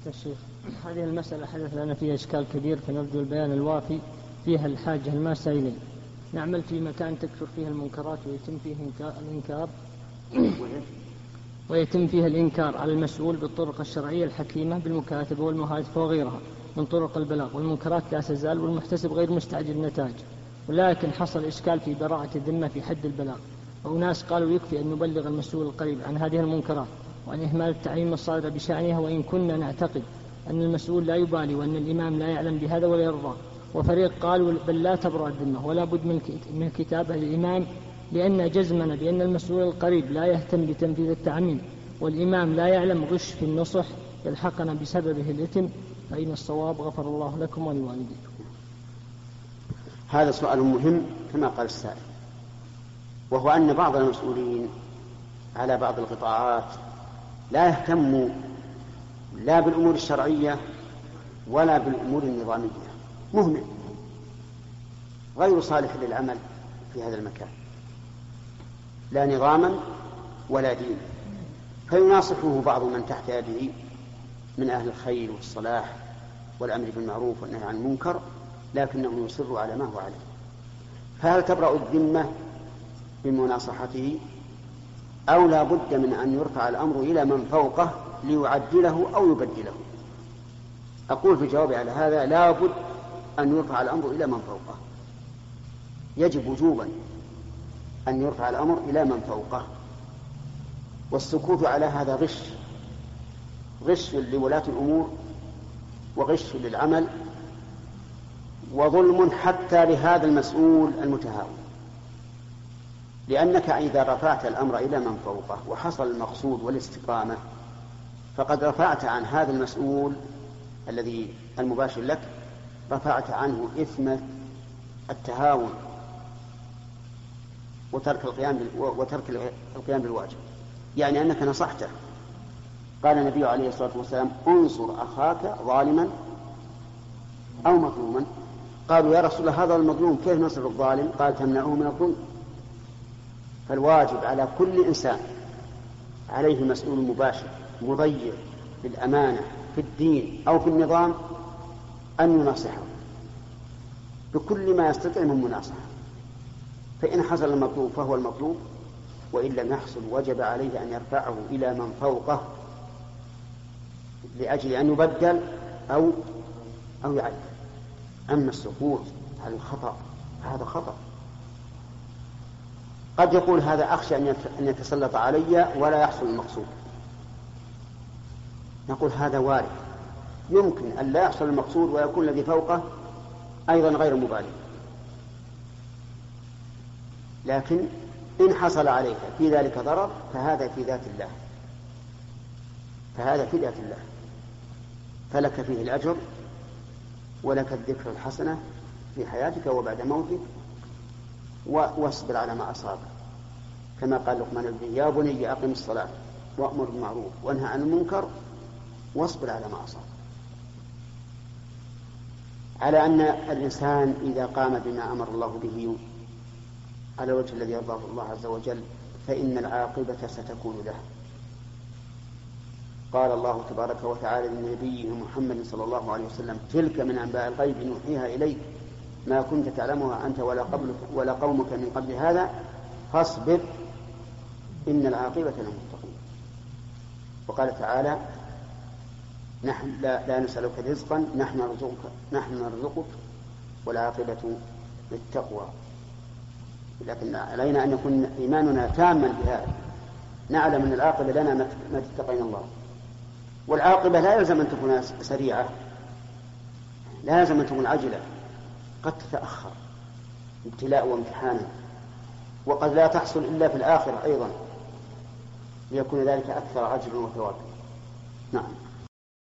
الشيخ، هذه المسألة حدث لنا فيها إشكال كبير، فنرجو البيان الوافي فيها الحاجة الماسة إليه. نعمل في مكان تكثر فيه المنكرات ويتم فيها الإنكار على المسؤول بالطرق الشرعية الحكيمة بالمكاتبة والمهاتف وغيرها من طرق البلاغ، والمنكرات لا تزال والمحتسب غير مستعجل النتائج. ولكن حصل إشكال في براءة الذمة في حد البلاغ، وناس قالوا يكفي أن نبلغ المسؤول القريب عن هذه المنكرات وأن إهمال التعليم الصادر بشأنها، وإن كنا نعتقد أن المسؤول لا يبالي وأن الإمام لا يعلم بهذا ولا يرضى. وفريق قالوا بل لا تبرأ الذمة ولا بد من كتابة للإمام، لأن جزمنا بأن المسؤول القريب لا يهتم بتنفيذ التعميم والإمام لا يعلم غش في النصح يلحقنا بسببه الإثم، فإن الصواب غفر الله لكم ولوالديكم. هذا سؤال مهم كما قال السائل، وهو أن بعض المسؤولين على بعض القطاعات لا يهتموا لا بالأمور الشرعية ولا بالأمور النظامية، مهمل غير صالح للعمل في هذا المكان لا نظاما ولا دين، فيناصحه بعض من تحت يده من أهل الخير والصلاح والأمر بالمعروف والنهي عن المنكر، لكنه يصر على ما هو عليه. فهل تبرأ الذمة بمناصحته أو لا بد من أن يرفع الأمر إلى من فوقه ليعدله أو يبدله؟ أقول في جوابي على هذا لا بد أن يرفع الأمر إلى من فوقه، يجب وجوبا أن يرفع الأمر إلى من فوقه. والسكوت على هذا غش لولاة الأمور وغش للعمل وظلم حتى لهذا المسؤول المتهاون، لأنك إذا رفعت الأمر إلى من فوقه وحصل المقصود والاستقامة فقد رفعت عن هذا المسؤول الذي المباشر لك، رفعت عنه إثم التهاون وترك القيام بالواجب، يعني أنك نصحته. قال النبي عليه الصلاة والسلام انصر أخاك ظالما أو مظلوما. قالوا يا رسول الله هذا المظلوم كيف نصر الظالم؟ قال تمنعه من الظلم. فالواجب على كل إنسان عليه مسؤول مباشر مضيع بالأمانة في الدين أو في النظام أن يناصحه بكل ما يستطيع من مناصحة، فإن حصل المطلوب فهو المطلوب، وإن لم يحصل وجب عليه أن يرفعه إلى من فوقه لأجل أن يبدل أو يعدل. أما السكوت على الخطأ هذا خطأ. قد يقول هذا أخشى أن يتسلط علي ولا يحصل المقصود، نقول هذا وارد، يمكن أن لا يحصل المقصود ويكون الذي فوقه أيضا غير مبالي، لكن إن حصل عليك في ذلك ضرر فهذا في ذات الله، فلك فيه الأجر ولك الذكر الحسنة في حياتك وبعد موتك، واصبر على ما أصابك، كما قال لقمان ابنه يا بني أقم الصلاة وأمر بالمعروف وانهى عن المنكر واصبر على ما أصابك. على أن الإنسان إذا قام بما أمر الله به على الوجه الذي يرضاه الله عز وجل فإن العاقبة ستكون له. قال الله تبارك وتعالى لنبيه محمد صلى الله عليه وسلم تلك من أنباء الغيب نوحيها إليك ما كنت تعلمها أنت ولا قومك من قبل هذا فاصبر إن العاقبة للمتقين. وقال تعالى نحن لا نسألك رزقا نحن نرزقك والعاقبة للتقوى. لكن علينا أن يكون إيماننا تاما بهذا، نعلم أن العاقبة لنا ما تتقين الله، والعاقبة لا يلزم أن تكون سريعة، لا يلزم أن تكون عجلة، قد تتأخر ابتلاء وامتحانا، وقد لا تحصل إلا في الآخرة أيضا ليكون ذلك أكثر عجلا وثوابا. نعم.